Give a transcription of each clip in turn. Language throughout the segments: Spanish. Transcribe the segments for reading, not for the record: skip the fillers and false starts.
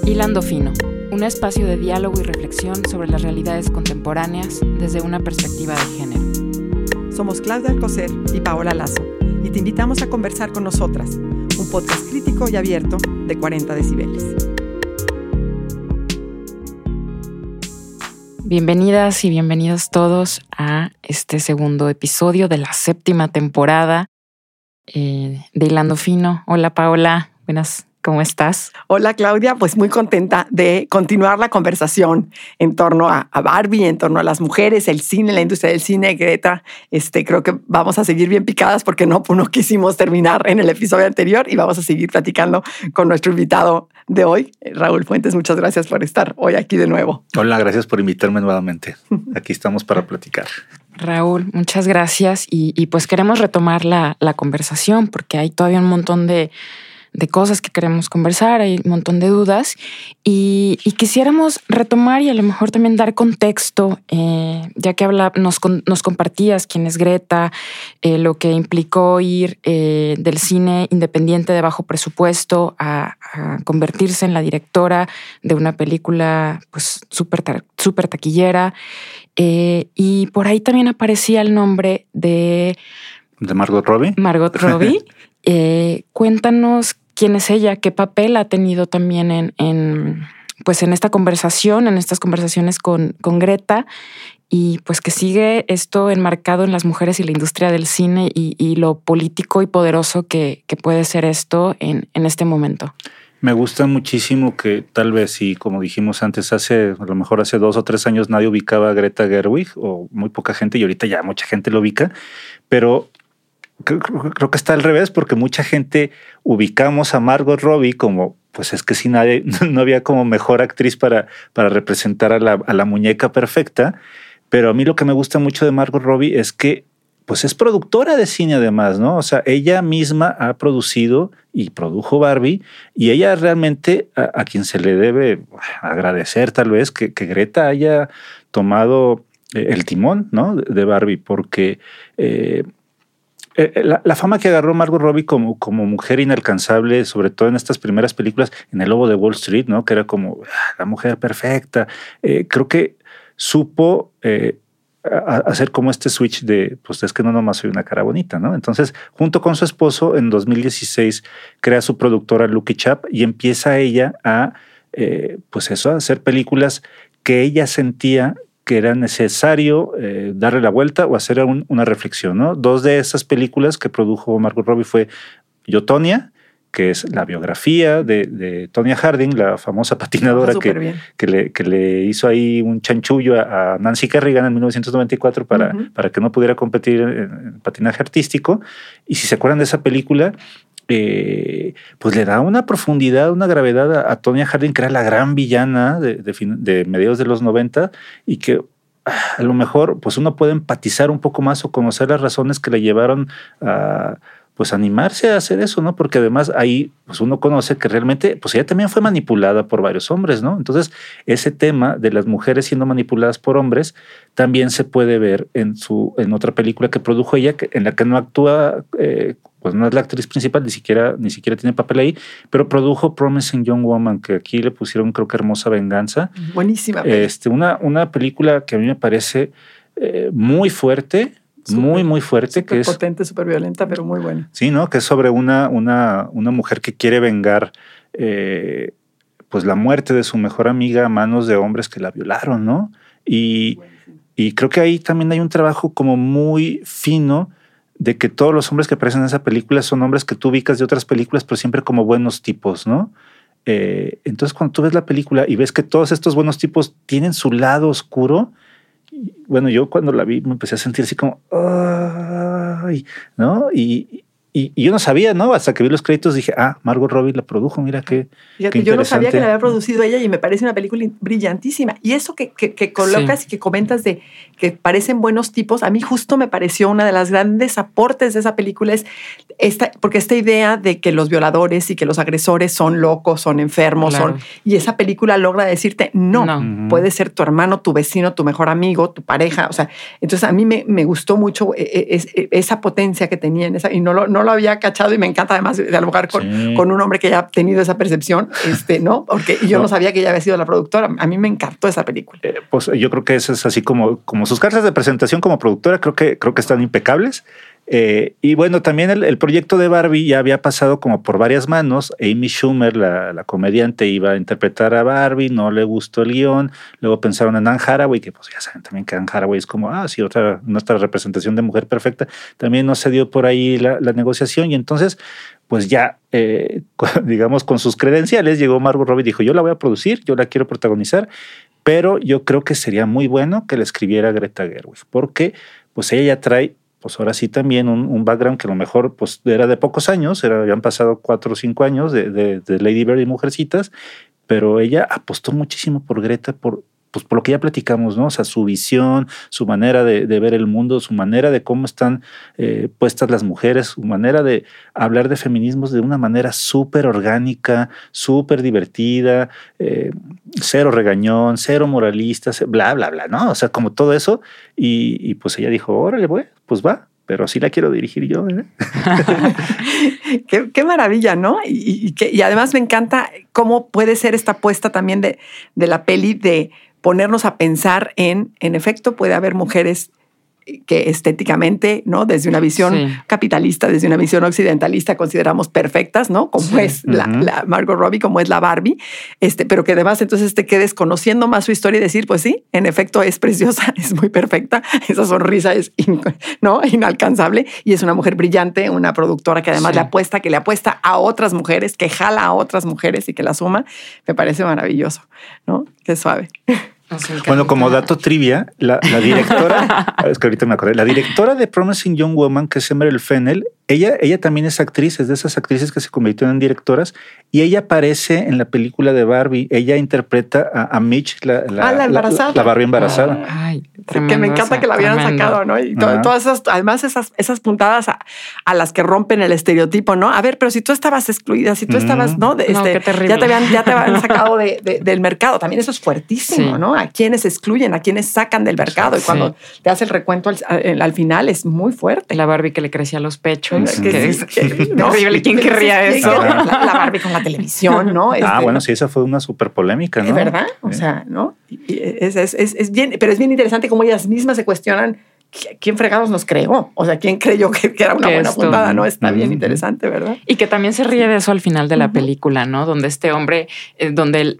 Hilando Fino, un espacio de diálogo y reflexión sobre las realidades contemporáneas desde una perspectiva de género. Somos Claudia Alcocer y Paola Lazo, y te invitamos a conversar con nosotras, un podcast crítico y abierto de 40 decibeles. Bienvenidas y bienvenidos todos a este segundo episodio de la 7ª temporada de Hilando Fino. Hola Paola, buenas. ¿Cómo estás? Hola Claudia, pues muy contenta de continuar la conversación en torno a Barbie, en torno a las mujeres, el cine, la industria del cine, Greta. Creo que vamos a seguir bien picadas porque no quisimos terminar en el episodio anterior y vamos a seguir platicando con nuestro invitado de hoy, Raúl Fuentes. Muchas gracias por estar hoy aquí de nuevo. Hola, gracias por invitarme nuevamente. Aquí estamos para platicar. Raúl, muchas gracias y pues queremos retomar la conversación porque hay todavía un montón de cosas que queremos conversar, hay un montón de dudas y quisiéramos retomar y a lo mejor también dar contexto, ya que nos compartías quién es Greta, lo que implicó ir del cine independiente de bajo presupuesto a convertirse en la directora de una película pues súper taquillera. Y por ahí también aparecía el nombre de Margot Robbie. Margot Robbie. Cuéntanos quién es ella, qué papel ha tenido también en esta conversación, en estas conversaciones con Greta, y pues que sigue esto enmarcado en las mujeres y la industria del cine y lo político y poderoso que puede ser esto en este momento. Me gusta muchísimo que tal vez, y como dijimos antes, a lo mejor hace 2 o 3 años nadie ubicaba a Greta Gerwig, o muy poca gente, y ahorita ya mucha gente lo ubica, pero creo que está al revés, porque mucha gente ubicamos a Margot Robbie como, pues es que si nadie, no había como mejor actriz para representar a la muñeca perfecta. Pero a mí lo que me gusta mucho de Margot Robbie es que pues es productora de cine además, ¿no? O sea, ella misma ha producido y produjo Barbie, y ella realmente a quien se le debe agradecer tal vez que Greta haya tomado el timón, ¿no? de Barbie, porque la fama que agarró Margot Robbie como mujer inalcanzable, sobre todo en estas primeras películas, en El Lobo de Wall Street, ¿no? Que era como la mujer perfecta. Creo que supo hacer como este switch de, pues es que no nomás soy una cara bonita, ¿no? Entonces, junto con su esposo, en 2016 crea su productora Lucky Chap y empieza ella a, a hacer películas que ella sentía que era necesario darle la vuelta o hacer una reflexión, ¿no? 2 de esas películas que produjo Margot Robbie fue Yo, Tonya, que es la biografía de Tonya Harding, la famosa patinadora que le hizo ahí un chanchullo a Nancy Kerrigan en 1994 para que no pudiera competir en patinaje artístico. Y si se acuerdan de esa película, pues le da una profundidad, una gravedad a Tonya Harding, que era la gran villana de mediados de los 90, y que a lo mejor pues uno puede empatizar un poco más o conocer las razones que le llevaron a pues animarse a hacer eso, ¿no? Porque además ahí pues uno conoce que realmente pues ella también fue manipulada por varios hombres, ¿no? Entonces ese tema de las mujeres siendo manipuladas por hombres también se puede ver en otra película que produjo ella, en la que no actúa, pues no es la actriz principal, ni siquiera tiene papel ahí, pero produjo Promising Young Woman, que aquí le pusieron creo que Hermosa Venganza. Buenísima. Una película que a mí me parece muy fuerte, muy fuerte, que es potente, súper violenta, pero muy buena. Sí, ¿no? Que es sobre una mujer que quiere vengar pues la muerte de su mejor amiga a manos de hombres que la violaron, ¿no? Y creo que ahí también hay un trabajo como muy fino de que todos los hombres que aparecen en esa película son hombres que tú ubicas de otras películas, pero siempre como buenos tipos, ¿no? Entonces cuando tú ves la película y ves que todos estos buenos tipos tienen su lado oscuro, bueno, yo cuando la vi me empecé a sentir así como, ¡ay! ¿No? Y yo no sabía, ¿no? Hasta que vi los créditos dije, Margot Robbie la produjo, mira qué Fíjate, yo no sabía que la había producido ella y me parece una película brillantísima. Y eso que colocas y que comentas de que parecen buenos tipos, a mí justo me pareció una de las grandes aportes de esa película porque esta idea de que los violadores y que los agresores son locos, son enfermos, claro. Y esa película logra decirte, no. Puede ser tu hermano, tu vecino, tu mejor amigo, tu pareja, o sea, entonces a mí me gustó mucho esa potencia que tenía en esa, y no lo lo había cachado y me encanta además dialogar con un hombre que haya tenido esa percepción, ¿no? Porque yo no sabía que ella había sido la productora. A mí me encantó esa película. Pues yo creo que eso es así como sus cartas de presentación como productora, creo que están impecables. Y bueno, también el proyecto de Barbie ya había pasado como por varias manos. Amy Schumer, la comediante, iba a interpretar a Barbie, no le gustó el guión. Luego pensaron en Anne Hathaway, que pues ya saben también que Anne Hathaway es como, sí, nuestra representación de mujer perfecta. También no se dio por ahí la negociación y entonces pues ya, digamos, con sus credenciales llegó Margot Robbie y dijo, yo la voy a producir, yo la quiero protagonizar, pero yo creo que sería muy bueno que la escribiera Greta Gerwig, porque pues ella ya trae pues ahora sí también un background que a lo mejor pues era de pocos años, habían pasado 4 o 5 años de Lady Bird y Mujercitas, pero ella apostó muchísimo por Greta, por lo que ya platicamos, ¿no? O sea, su visión, su manera de ver el mundo, su manera de cómo están puestas las mujeres, su manera de hablar de feminismos de una manera súper orgánica, súper divertida, cero regañón, cero moralista, bla, bla, bla, ¿no? O sea, como todo eso. Y pues ella dijo, órale, pues va. Pero sí la quiero dirigir yo. Qué maravilla, ¿no? Y además me encanta cómo puede ser esta apuesta también de la peli de ponernos a pensar en efecto, puede haber mujeres que estéticamente, ¿no? Desde una visión capitalista, desde una visión occidentalista, consideramos perfectas, ¿no? Como es la Margot Robbie, como es la Barbie, pero que además entonces te quedes conociendo más su historia y decir, pues sí, en efecto es preciosa, es muy perfecta, esa sonrisa es ¿no? Inalcanzable y es una mujer brillante, una productora que además le apuesta a otras mujeres, que jala a otras mujeres y que la suma, me parece maravilloso, ¿no? Qué suave. Bueno, como dato trivia, la directora, es que ahorita me acordé, la directora de Promising Young Woman, que es Emerald Fennell, ella también es actriz, es de esas actrices que se convirtieron en directoras, y ella aparece en la película de Barbie. Ella interpreta a Mitch, la embarazada. La Barbie embarazada. Ay, tremendo, que me encanta que la hubieran sacado, ¿no? Y todas esas, además esas puntadas a las que rompen el estereotipo, ¿no? A ver, pero si tú estabas excluida, si tú estabas, ¿no? Qué terrible. Ya te habían sacado del mercado. También eso es fuertísimo, ¿no? A quienes excluyen, a quienes sacan del mercado. Y cuando te hace el recuento al final es muy fuerte. La Barbie que le crecía los pechos. ¿No? Horrible. ¿Quién querría eso? La Barbie con la televisión, ¿no? Bueno, sí, esa fue una súper polémica, ¿no? Es verdad. O sea, ¿no? Es bien, pero es bien interesante cómo ellas mismas se cuestionan quién fregados nos creó. O sea, quién creyó que era una buena puntada, ¿no? Está bien interesante, ¿verdad? Y que también se ríe de eso al final de la película, ¿no? Donde este hombre, donde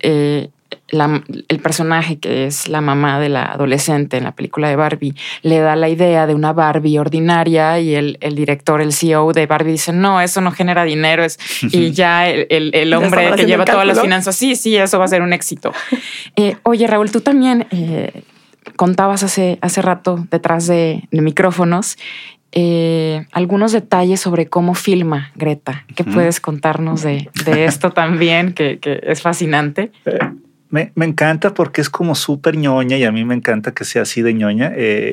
el personaje que es la mamá de la adolescente en la película de Barbie le da la idea de una Barbie ordinaria y el director, el CEO de Barbie dice, no, eso no genera dinero. Y ya el hombre que lleva todas las finanzas, sí, eso va a ser un éxito. Oye, Raúl, tú también contabas hace rato detrás de micrófonos algunos detalles sobre cómo filma Greta. ¿Qué puedes contarnos de esto también, que es fascinante? Me encanta porque es como súper ñoña y a mí me encanta que sea así de ñoña.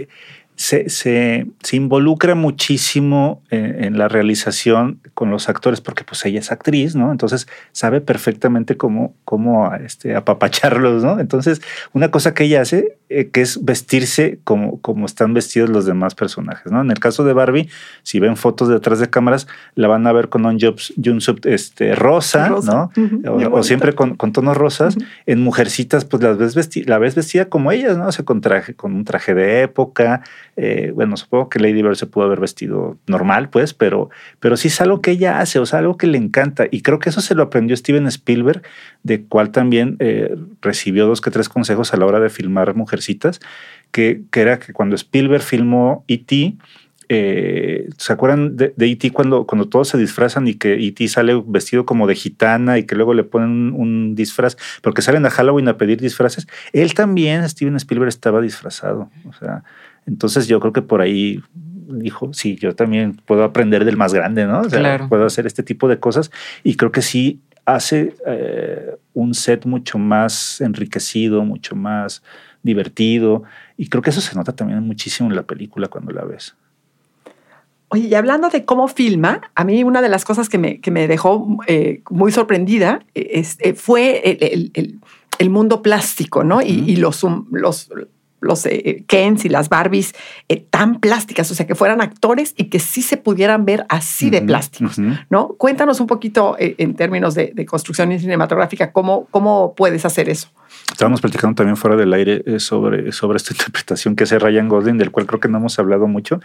Se involucra muchísimo en la realización con los actores porque pues ella es actriz, ¿no? Entonces sabe perfectamente cómo apapacharlos, ¿no? Entonces una cosa que ella hace que es vestirse como están vestidos los demás personajes, ¿no? En el caso de Barbie, si ven fotos detrás de cámaras, la van a ver con un jumpsuit rosa, ¿no? O siempre con tonos rosas. En Mujercitas, pues la ves vestida como ellas, ¿no? O sea, con un traje de época. Bueno, supongo que Lady Bird se pudo haber vestido normal, pues, pero sí es algo que ella hace, o sea, algo que le encanta. Y creo que eso se lo aprendió Steven Spielberg, de cual también recibió 2 que 3 consejos a la hora de filmar Mujercitas, que era que cuando Spielberg filmó E.T., ¿se acuerdan de E.T. cuando todos se disfrazan y que E.T. sale vestido como de gitana y que luego le ponen un disfraz, porque salen a Halloween a pedir disfraces? Él también, Steven Spielberg, estaba disfrazado, o sea, entonces yo creo que por ahí dijo, sí, yo también puedo aprender del más grande, ¿no? O sea, claro, puedo hacer este tipo de cosas y creo que sí hace un set mucho más enriquecido, mucho más divertido, y creo que eso se nota también muchísimo en la película cuando la ves. Oye, y hablando de cómo filma, a mí una de las cosas que me dejó muy sorprendida fue el mundo plástico, ¿no? Y Kens y las Barbies tan plásticas, o sea, que fueran actores y que sí se pudieran ver así de plásticos, ¿no? Cuéntanos un poquito en términos de construcción cinematográfica, ¿cómo puedes hacer eso? Estábamos platicando también fuera del aire sobre esta interpretación que hace Ryan Gosling, del cual creo que no hemos hablado mucho.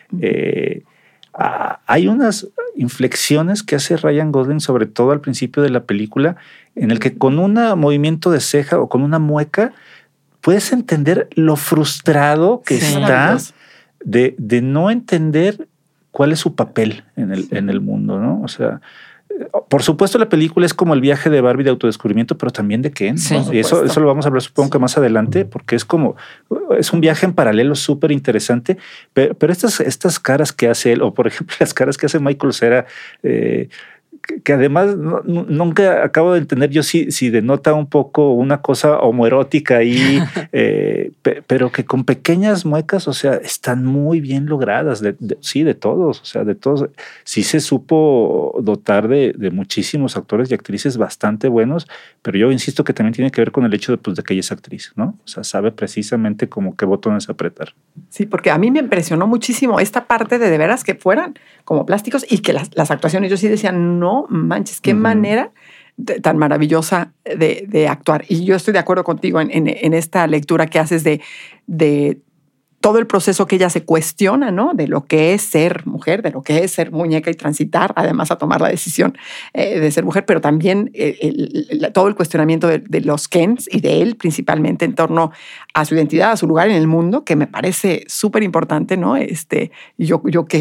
Hay unas inflexiones que hace Ryan Gosling, sobre todo al principio de la película, en el que con un movimiento de ceja o con una mueca puedes entender lo frustrado que está de no entender cuál es su papel en el mundo, ¿no? O sea, por supuesto la película es como el viaje de Barbie de autodescubrimiento, pero también de Ken, ¿no? Y eso lo vamos a hablar supongo que más adelante, porque es un viaje en paralelo súper interesante, pero estas caras que hace él, o por ejemplo las caras que hace Michael Cera, que además nunca acabo de entender yo si denota un poco una cosa homoerótica ahí, pero que con pequeñas muecas, o sea, están muy bien logradas, de todos, o sea, de todos. Sí se supo dotar de muchísimos actores y actrices bastante buenos, pero yo insisto que también tiene que ver con el hecho de que ella es actriz, ¿no? O sea, sabe precisamente como qué botones apretar. Sí, porque a mí me impresionó muchísimo esta parte de veras que fueran como plásticos y que las actuaciones, yo sí decía, no manches, qué manera tan maravillosa de actuar. Y yo estoy de acuerdo contigo en esta lectura que haces de todo el proceso que ella se cuestiona, ¿no? De lo que es ser mujer, de lo que es ser muñeca y transitar, además a tomar la decisión de ser mujer, pero también todo el cuestionamiento de los Kens y de él principalmente en torno a su identidad, a su lugar en el mundo, que me parece súper importante, ¿no? Yo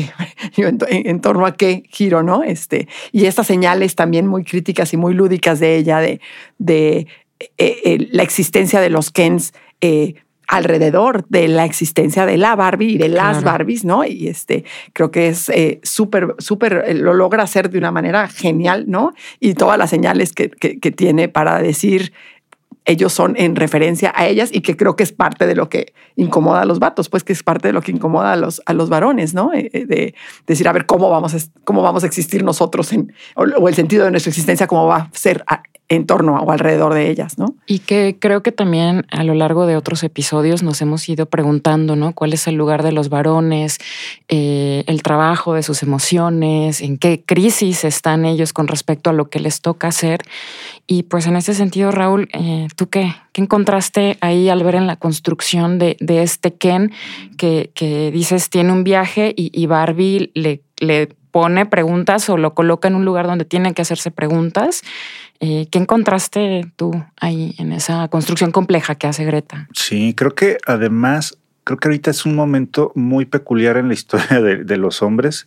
en torno a qué giro, ¿no? Y estas señales también muy críticas y muy lúdicas de ella, de la existencia de los Kens, alrededor de la existencia de la Barbie y de las Barbies, ¿no? Y creo que es súper, lo logra hacer de una manera genial, ¿no? Y todas las señales que tiene para decir ellos son en referencia a ellas y que creo que es parte de lo que incomoda a los vatos, pues que es parte de lo que incomoda a los varones, ¿no? De decir, a ver, ¿cómo vamos a existir nosotros o el sentido de nuestra existencia, cómo va a ser en torno o alrededor de ellas, ¿no? Y que creo que también a lo largo de otros episodios nos hemos ido preguntando, ¿no? ¿Cuál es el lugar de los varones? El trabajo de sus emociones, en qué crisis están ellos con respecto a lo que les toca hacer. Y pues en ese sentido, Raúl, ¿tú qué encontraste ahí al ver en la construcción de este Ken que dices tiene un viaje y Barbie le pone preguntas o lo coloca en un lugar donde tienen que hacerse preguntas? ¿Qué encontraste tú ahí en esa construcción compleja que hace Greta? Sí, creo que ahorita es un momento muy peculiar en la historia de los hombres.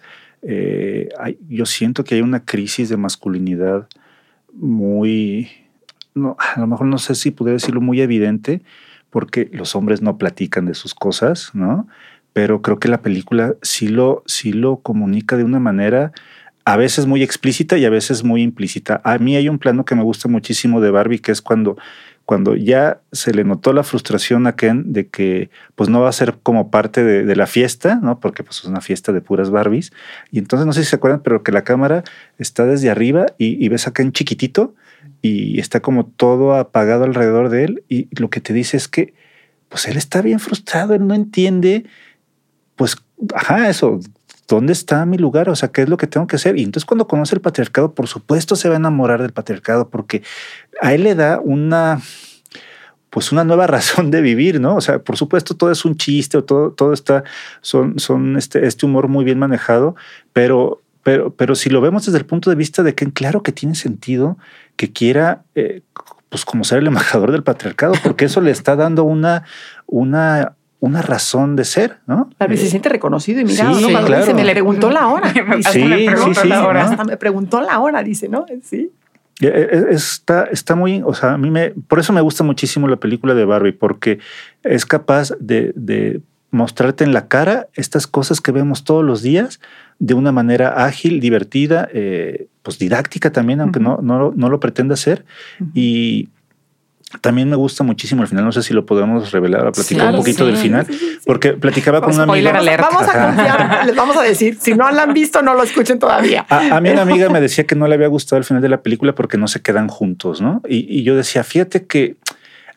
Yo siento que hay una crisis de masculinidad a lo mejor no sé si podría decirlo muy evidente, porque los hombres no platican de sus cosas, ¿no? Pero creo que la película sí lo comunica de una manera a veces muy explícita y a veces muy implícita. A mí hay un plano que me gusta muchísimo de Barbie, que es cuando ya se le notó la frustración a Ken de que pues no va a ser como parte de la fiesta, ¿no? Porque pues es una fiesta de puras Barbies. Y entonces no sé si se acuerdan, pero que la cámara está desde arriba y ves a Ken chiquitito y está como todo apagado alrededor de él. Y lo que te dice es que pues él está bien frustrado, él no entiende, pues, eso, ¿dónde está mi lugar? O sea, ¿qué es lo que tengo que hacer? Y entonces cuando conoce el patriarcado, por supuesto se va a enamorar del patriarcado porque a él le da una nueva razón de vivir, ¿no? O sea, por supuesto todo es un chiste o todo está, son este humor muy bien manejado, pero si lo vemos desde el punto de vista de que claro que tiene sentido que quiera pues como ser el embajador del patriarcado, porque eso le está dando una razón de ser, ¿no? Claro, y se siente reconocido y mira, sí, claro. Dice, me le preguntó la hora. Hasta me preguntó la hora, dice, ¿no? Sí. Está muy, o sea, por eso me gusta muchísimo la película de Barbie, porque es capaz de mostrarte en la cara estas cosas que vemos todos los días de una manera ágil, divertida, pues didáctica también, aunque no lo pretenda hacer. Y también me gusta muchísimo el final. No sé si lo podemos revelar, platicar un poquito del final, porque platicaba con una amiga. Vamos a confiar, les vamos a decir, si no la han visto, no lo escuchen todavía. A mí una amiga me decía que no le había gustado el final de la película porque no se quedan juntos, ¿no? Y yo decía, fíjate que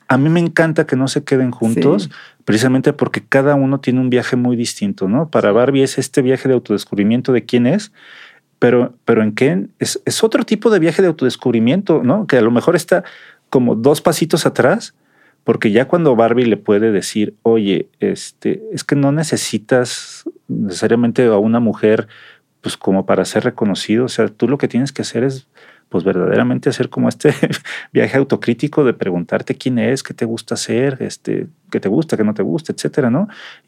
a mí me encanta que no se queden juntos, precisamente porque cada uno tiene un viaje muy distinto, ¿no? Para Barbie es este viaje de autodescubrimiento de quién es, pero en Ken es otro tipo de viaje de autodescubrimiento, ¿no? Que a lo mejor está como 2 pasitos atrás, porque ya cuando Barbie le puede decir, oye, es que no necesitas necesariamente a una mujer pues como para ser reconocido, o sea, tú lo que tienes que hacer es pues verdaderamente hacer como este viaje autocrítico de preguntarte quién es, qué te gusta hacer, qué te gusta, qué no te gusta, etcétera, ¿no?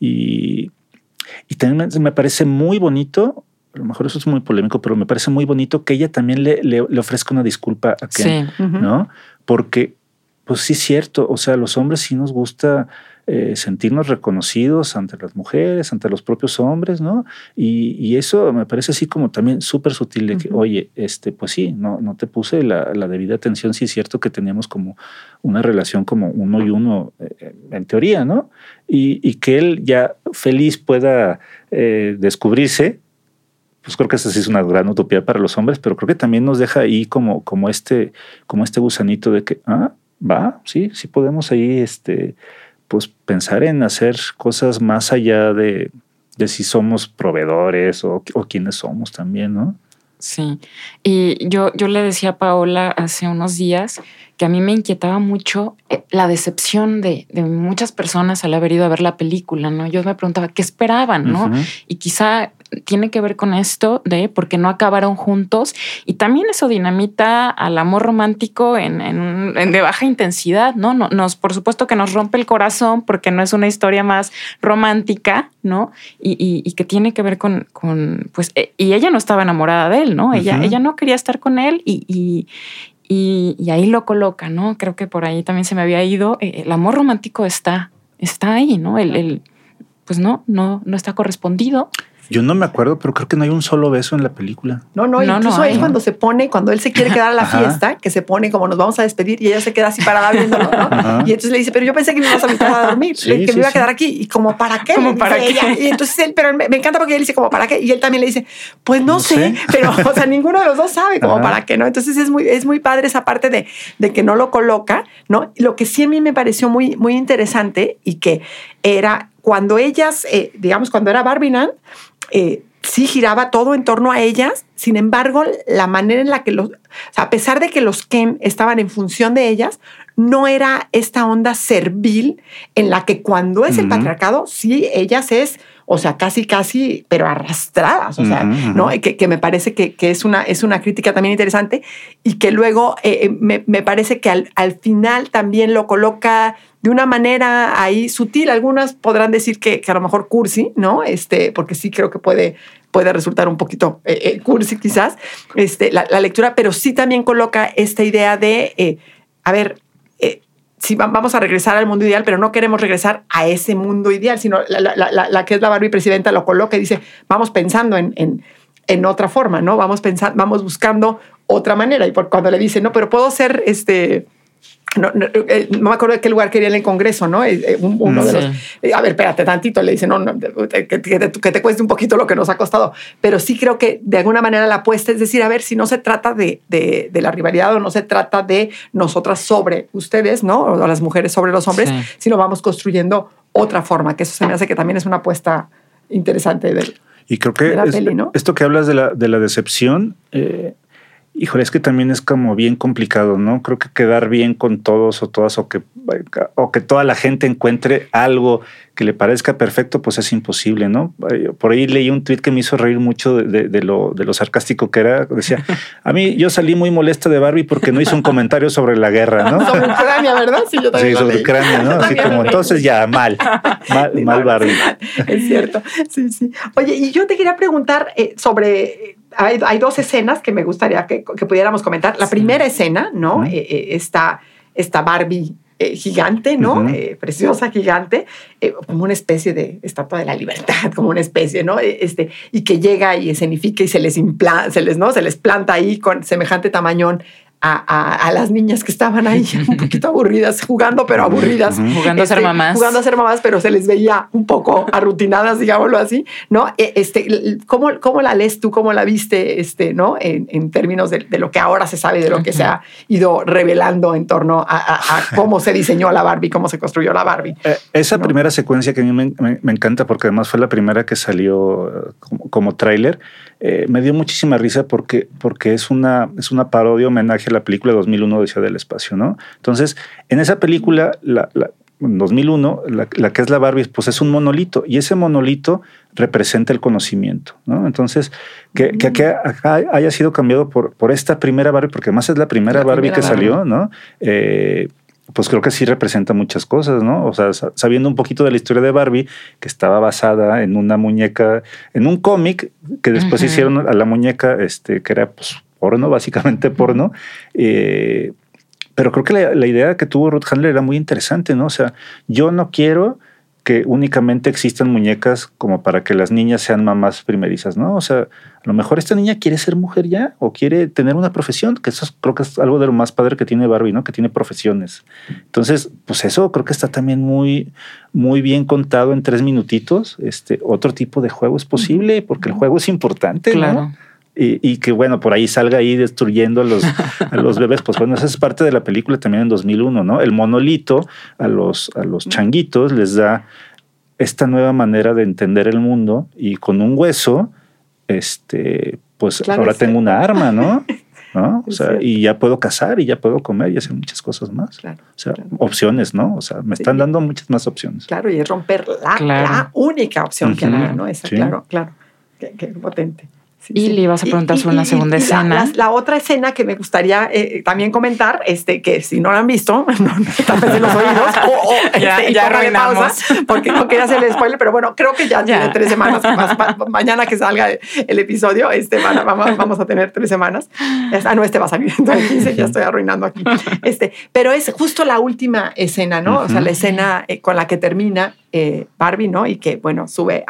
Y también me parece muy bonito, a lo mejor eso es muy polémico, pero me parece muy bonito que ella también le ofrezca una disculpa a Ken, ¿no? Porque pues sí es cierto, o sea, a los hombres sí nos gusta sentirnos reconocidos ante las mujeres, ante los propios hombres, ¿no? Y eso me parece así como también súper sutil de que, oye, pues sí, no te puse la debida atención, sí es cierto que teníamos como una relación como uno y uno, en teoría, ¿no? Y que él ya feliz pueda descubrirse, pues creo que esa sí es una gran utopía para los hombres, pero creo que también nos deja ahí como este gusanito de que, sí podemos ahí, pues pensar en hacer cosas más allá de si somos proveedores o quiénes somos también, ¿no? Sí. Y yo le decía a Paola hace unos días que a mí me inquietaba mucho la decepción de muchas personas al haber ido a ver la película, ¿no? Yo me preguntaba qué esperaban, ¿no? Y quizá tiene que ver con esto de por qué no acabaron juntos, y también eso dinamita al amor romántico en de baja intensidad, ¿no? Por supuesto que nos rompe el corazón porque no es una historia más romántica, ¿no? Y que tiene que ver con pues, y ella no estaba enamorada de él, ¿no? Ella no quería estar con él y ahí lo coloca, ¿no? Creo que por ahí también se me había ido. El amor romántico está ahí, ¿no? Pues no está correspondido. Yo no me acuerdo, pero creo que no hay un solo beso en la película. Incluso es cuando él se quiere quedar a la fiesta, que se pone como nos vamos a despedir y ella se queda así parada viéndolo, ¿no? Y entonces le dice, pero yo pensé que me ibas a invitar a dormir, que me iba a quedar aquí. Y como, ¿para qué? ¿Como para qué? Ella. Y entonces él, pero me encanta porque él dice, como, ¿para qué? Y él también le dice, pues no sé, pero, o sea, ninguno de los dos sabe como para qué, ¿no? Entonces es muy padre esa parte de que no lo coloca, ¿no? Lo que sí a mí me pareció muy, muy interesante y que era cuando ellas, digamos, cuando era Barbinan, sí giraba todo en torno a ellas. Sin embargo, la manera en la que a pesar de que los Ken estaban en función de ellas, no era esta onda servil en la que cuando es el patriarcado, sí, ellas es, o sea, casi, pero arrastradas, o sea, ¿no? Que me parece que es una crítica también interesante y que luego me parece que al final también lo coloca de una manera ahí sutil. Algunas podrán decir que a lo mejor cursi, ¿no? Porque sí creo que puede resultar un poquito cursi quizás la lectura, pero sí también coloca esta idea de, sí, vamos a regresar al mundo ideal, pero no queremos regresar a ese mundo ideal, sino la que es la Barbie presidenta lo coloca y dice, vamos pensando en otra forma, ¿no? Vamos buscando otra manera. Y cuando le dice, no, pero puedo ser no me acuerdo de qué lugar quería en el Congreso, ¿no? Uno de los... A ver, espérate tantito, le dice, no que te cueste un poquito lo que nos ha costado. Pero sí creo que de alguna manera la apuesta es decir, a ver, si no se trata de la rivalidad o no se trata de nosotras sobre ustedes, ¿no? O las mujeres sobre los hombres, sino vamos construyendo otra forma, que eso se me hace que también es una apuesta interesante y creo que la peli, ¿no? Esto que hablas de la decepción... híjole, es que también es como bien complicado, ¿no? Creo que quedar bien con todos o todas o que toda la gente encuentre algo que le parezca perfecto, pues es imposible, ¿no? Por ahí leí un tuit que me hizo reír mucho de lo sarcástico que era. Decía, yo salí muy molesta de Barbie porque no hizo un comentario sobre la guerra, ¿no? Sobre Ucrania, ¿verdad? Sí, yo también. Sí, sobre Ucrania, ¿no? Así como, entonces ya, mal Barbie. Es cierto, sí. Oye, y yo te quería preguntar sobre... Hay 2 escenas que me gustaría que pudiéramos comentar. La primera escena, ¿no? Esta Barbie gigante, ¿no? Preciosa, gigante, como una especie de estatua de la libertad, como una especie, ¿no? Y que llega y escenifica y se les planta ahí con semejante tamañón a las niñas que estaban ahí un poquito aburridas, jugando, pero aburridas. Jugando a ser mamás. Jugando a ser mamás, pero se les veía un poco arrutinadas, digámoslo así, ¿no? ¿Cómo la lees tú? ¿Cómo la viste, ¿no? En términos de lo que ahora se sabe, de lo que se ha ido revelando en torno a cómo se diseñó la Barbie, cómo se construyó la Barbie. Esa primera secuencia que a mí me encanta, porque además fue la primera que salió como tráiler, me dio muchísima risa porque es una parodia, homenaje a la película 2001 Odisea del Espacio, ¿no? Entonces, en esa película, en 2001, la que es la Barbie, pues es un monolito, y ese monolito representa el conocimiento, ¿no? Entonces, que acá haya sido cambiado por esta primera Barbie, porque además es la primera Barbie que salió, ¿no? Pues creo que sí representa muchas cosas, ¿no? O sea, sabiendo un poquito de la historia de Barbie, que estaba basada en una muñeca, en un cómic que después hicieron a la muñeca, que era pues porno, básicamente porno. Pero creo que la idea que tuvo Ruth Handler era muy interesante, ¿no? O sea, yo no quiero que únicamente existan muñecas como para que las niñas sean mamás primerizas, ¿no? O sea, a lo mejor esta niña quiere ser mujer ya o quiere tener una profesión, que eso creo que es algo de lo más padre que tiene Barbie, ¿no? Que tiene profesiones. Entonces, pues eso creo que está también muy, muy bien contado en 3 minutitos. Otro tipo de juego es posible porque el juego es importante, claro, ¿no? Y que bueno, por ahí salga ahí destruyendo a los bebés, pues bueno, esa es parte de la película también en 2001, ¿no? El monolito a los changuitos les da esta nueva manera de entender el mundo, y con un hueso, pues claro, ahora tengo una arma, ¿no? ¿No? O sea, y ya puedo cazar y ya puedo comer y hacer muchas cosas más. Claro, o sea, opciones, ¿no? O sea, me están dando muchas más opciones. Claro, y es romper la única opción que había, ¿no? Esa, claro. Qué potente. Sí, y le ibas a preguntar sobre una segunda escena. La otra escena que me gustaría también comentar, que si no la han visto, tápense los oídos ya arruinamos. Pausa, porque no quería hacer el spoiler, pero bueno, creo que ya tiene 3 semanas. Mañana que salga el episodio, vamos a tener 3 semanas. No, va a salir dentro de 15, ya estoy arruinando aquí. Pero es justo la última escena, ¿no? O sea, la escena con la que termina Barbie, ¿no? Y que, bueno, sube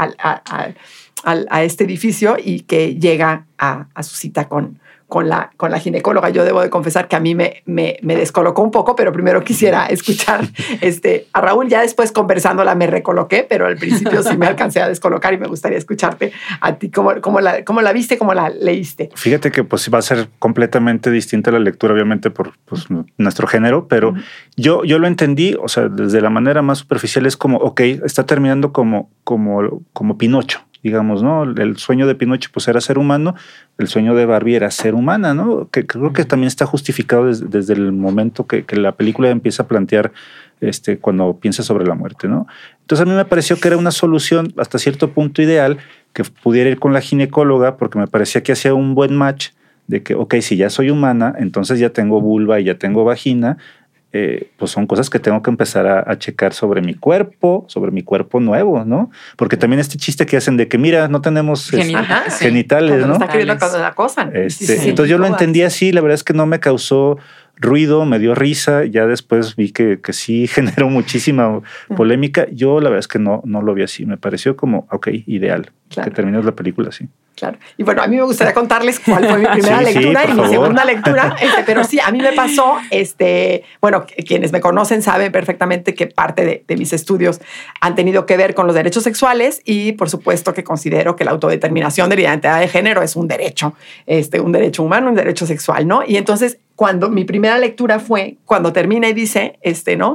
a este edificio y que llega a su cita con la ginecóloga. Yo debo de confesar que a mí me descolocó un poco, pero primero quisiera escuchar a Raúl. Ya después conversándola me recoloqué, pero al principio sí me alcancé a descolocar y me gustaría escucharte a ti. ¿Cómo la viste? ¿Cómo la leíste? Fíjate que pues va a ser completamente distinta la lectura, obviamente por pues, nuestro género, pero yo lo entendí, o sea, desde la manera más superficial es como, ok, está terminando como Pinocho. Digamos, ¿no? El sueño de Pinocho pues era ser humano, el sueño de Barbie era ser humana, ¿no? Que creo que también está justificado desde el momento que la película empieza a plantear cuando piensa sobre la muerte, ¿no? Entonces a mí me pareció que era una solución hasta cierto punto ideal, que pudiera ir con la ginecóloga, porque me parecía que hacía un buen match de que, ok, si ya soy humana, entonces ya tengo vulva y ya tengo vagina, pues son cosas que tengo que empezar a checar sobre mi cuerpo nuevo, ¿no? Porque también este chiste que hacen de que, mira, no tenemos genitales, ¿no? Está queriendo la cosa. Entonces yo lo entendí así, la verdad es que no me causó ruido, me dio risa, ya después vi que sí generó muchísima polémica. Yo la verdad es que no lo vi así, me pareció como, ok, ideal, que termines la película así. Claro. Y bueno, a mí me gustaría contarles cuál fue mi primera lectura y mi segunda lectura. Pero sí, a mí me pasó, bueno, quienes me conocen saben perfectamente que parte de mis estudios han tenido que ver con los derechos sexuales y por supuesto que considero que la autodeterminación de la identidad de género es un derecho humano, un derecho sexual, ¿no? Y entonces, cuando mi primera lectura fue, cuando termina y dice, ¿no?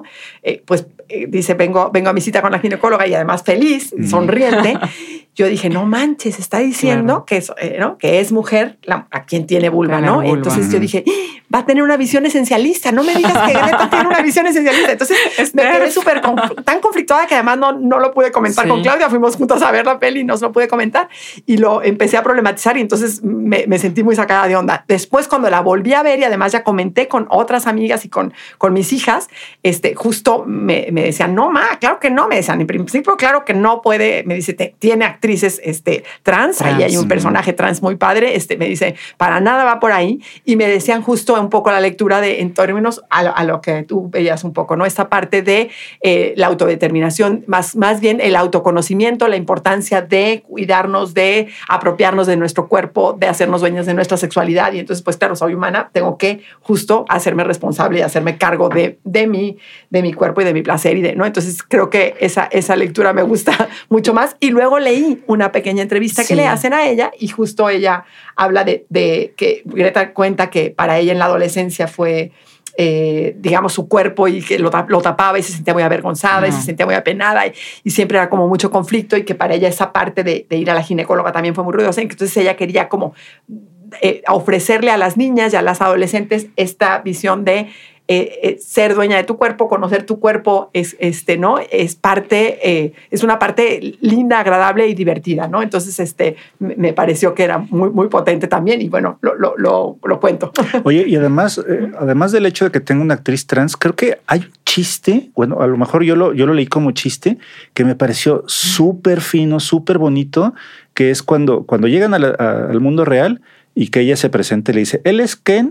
Dice, vengo a mi cita con la ginecóloga y además feliz, sonriente. Yo dije, no manches, está diciendo que es mujer a quien tiene vulva, ¿no? Entonces yo dije, va a tener una visión esencialista. No me digas que Greta tiene una visión esencialista. Entonces me quedé tan conflictuada que además no lo pude comentar con Claudia. Fuimos juntos a ver la peli y no se lo pude comentar. Y lo empecé a problematizar y entonces me sentí muy sacada de onda. Después, cuando la volví a ver y además ya comenté con otras amigas y con mis hijas, justo me decían, no, claro que no. Me decían, en principio, claro que no puede. Me dice, tiene actrices trans. Ahí hay un personaje trans muy padre. Me dice, para nada va por ahí. Y me decían justo justo un poco la lectura en términos a lo que tú veías un poco, ¿no? Esta parte de la autodeterminación, más bien el autoconocimiento, la importancia de cuidarnos, de apropiarnos de nuestro cuerpo, de hacernos dueñas de nuestra sexualidad. Y entonces, pues claro, soy humana, tengo que justo hacerme responsable y hacerme cargo de mi cuerpo y de mi placer, ¿no? Entonces creo que esa lectura me gusta mucho más. Y luego leí una pequeña entrevista que le hacen a ella y justo ella habla de que Greta cuenta que para ella en la adolescencia fue, digamos, su cuerpo y que lo tapaba y se sentía muy avergonzada y se sentía muy apenada y siempre era como mucho conflicto y que para ella esa parte de ir a la ginecóloga también fue muy ruidosa. Entonces ella quería como ofrecerle a las niñas y a las adolescentes esta visión de ser dueña de tu cuerpo, conocer tu cuerpo ¿no? Es una parte linda, agradable y divertida, ¿no? Entonces, me pareció que era muy, muy potente también y bueno, lo cuento. Oye, y además del hecho de que tenga una actriz trans, creo que hay un chiste, bueno, a lo mejor yo lo leí como chiste, que me pareció súper fino, súper bonito, que es cuando llegan al mundo real y que ella se presenta y le dice, él es Ken,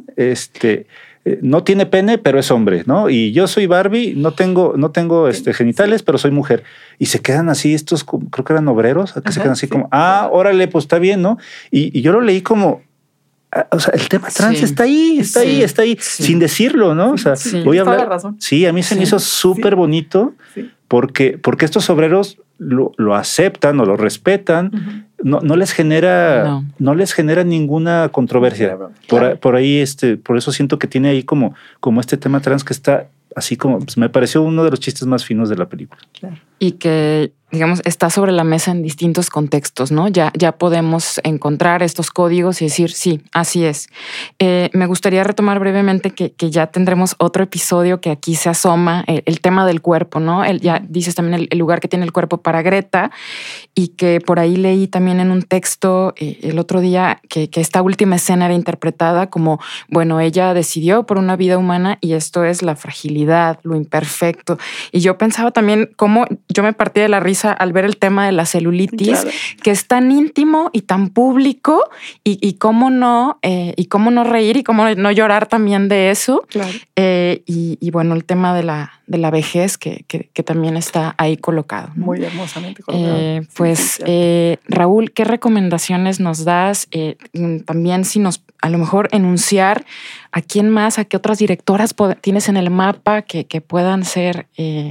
no tiene pene, pero es hombre, ¿no? Y yo soy Barbie, no tengo genitales, pero soy mujer. Y se quedan así estos, creo que eran obreros, que se quedan así como, órale, pues está bien, ¿no? Y yo lo leí como, o sea, el tema trans está ahí, sin decirlo, ¿no? O sea, voy a hablar. Toda la razón. Sí, a mí se me hizo súper bonito porque estos obreros lo aceptan o lo respetan. No les genera ninguna controversia. Por ahí, por eso siento que tiene ahí como este tema trans que está así como, pues me pareció uno de los chistes más finos de la película. Claro. Y que, digamos, está sobre la mesa en distintos contextos, ¿no? Ya podemos encontrar estos códigos y decir, sí, así es. Me gustaría retomar brevemente que ya tendremos otro episodio que aquí se asoma, el tema del cuerpo, ¿no? Ya dices también el lugar que tiene el cuerpo para Greta y que por ahí leí también en un texto el otro día que esta última escena era interpretada como, bueno, ella decidió por una vida humana y esto es la fragilidad, lo imperfecto. Y yo pensaba también cómo yo me partí de la risa al ver el tema de la celulitis, que es tan íntimo y tan público y cómo no reír y cómo no llorar también de eso. Claro. Y bueno, el tema de la vejez que también está ahí colocado, ¿no? Muy hermosamente colocado. Pues Raúl, ¿qué recomendaciones nos das? También si nos a lo mejor enunciar a quién más, a qué otras directoras tienes en el mapa que puedan ser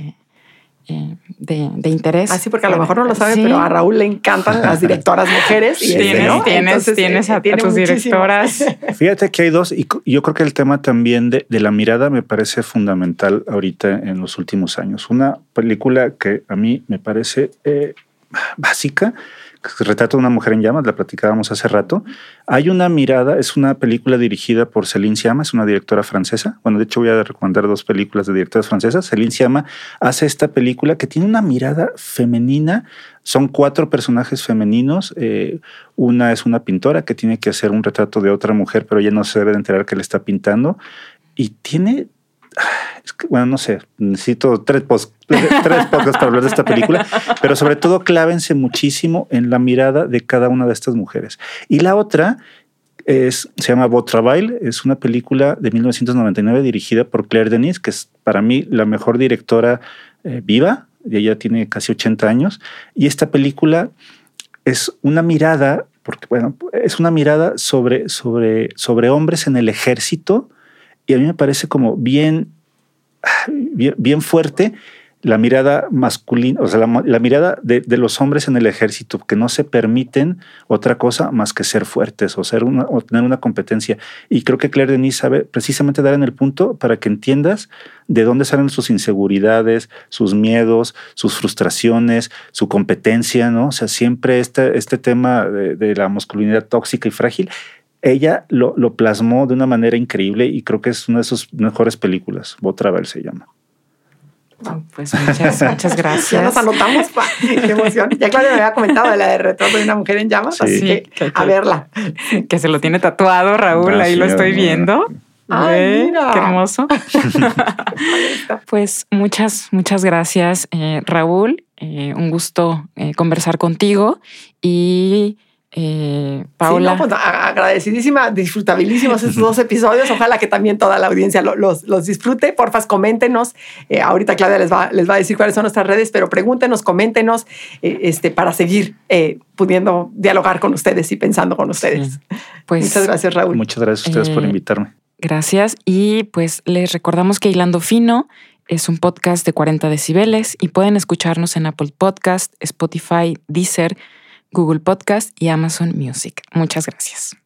de interés. Así, porque a lo mejor no lo saben, pero a Raúl le encantan las directoras mujeres. Y tienes a tus directoras. Fíjate que hay dos, y yo creo que el tema también de la mirada me parece fundamental ahorita en los últimos años. Una película que a mí me parece básica, que retrata a una mujer en llamas, la platicábamos hace rato. Hay una mirada, es una película dirigida por Céline Sciamma, es una directora francesa. Bueno, de hecho voy a recomendar dos películas de directoras francesas. Céline Sciamma hace esta película que tiene una mirada femenina. Son 4 personajes femeninos. Una es una pintora que tiene que hacer un retrato de otra mujer, pero ella no se debe de enterar que le está pintando. Y tiene... Es que, bueno, no sé, necesito 3 podcasts para hablar de esta película, pero sobre todo clávense muchísimo en la mirada de cada una de estas mujeres. Y la otra se llama Beau Travail, es una película de 1999 dirigida por Claire Denis, que es para mí la mejor directora viva, y ella tiene casi 80 años, y esta película es una mirada, porque bueno, es una mirada sobre hombres en el ejército, y a mí me parece como bien fuerte la mirada masculina, o sea, la mirada de los hombres en el ejército, que no se permiten otra cosa más que ser fuertes o tener una competencia. Y creo que Claire Denis sabe precisamente dar en el punto para que entiendas de dónde salen sus inseguridades, sus miedos, sus frustraciones, su competencia, ¿no? O sea, siempre este tema de la masculinidad tóxica y frágil. Ella lo plasmó de una manera increíble y creo que es una de sus mejores películas. Beau Travail se llama. Pues muchas gracias. Ya nos anotamos, qué emoción. Ya Claudia me había comentado de la de Retrato de una mujer en llamas, así que a verla. Que se lo tiene tatuado, Raúl, ahí lo estoy viendo. Ay, mira. Qué hermoso. Pues muchas gracias, Raúl. Un gusto conversar contigo y Paola. Sí, no, pues, agradecidísima, disfrutabilísimos estos 2 episodios. Ojalá que también toda la audiencia los disfrute. Porfas, coméntenos. Ahorita Claudia les va a decir cuáles son nuestras redes, pero pregúntenos, coméntenos para seguir pudiendo dialogar con ustedes y pensando con ustedes. Sí. Pues, muchas gracias, Raúl. Muchas gracias a ustedes por invitarme. Gracias. Y pues les recordamos que Hilando Fino es un podcast de 40 decibeles y pueden escucharnos en Apple Podcast, Spotify, Deezer, Google Podcast y Amazon Music. Muchas gracias.